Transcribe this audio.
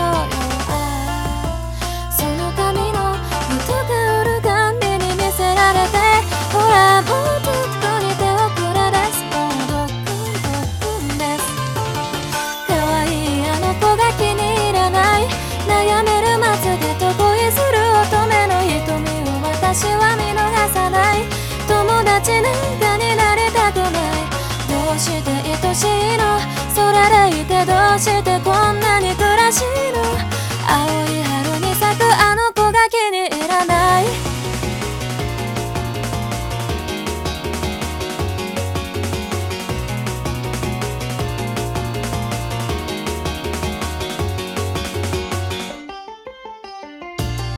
その髪の糸が折るたんびに見せられて、ほらもうとっくに手遅れです。もうドックンドックンです。可愛いあの子が気に入らない、悩めるまつげと恋する乙女の瞳を私は見逃さない。友達なんかになりたくない。どうして愛しいの、それでいてどうしてこんなに苦しいの。青い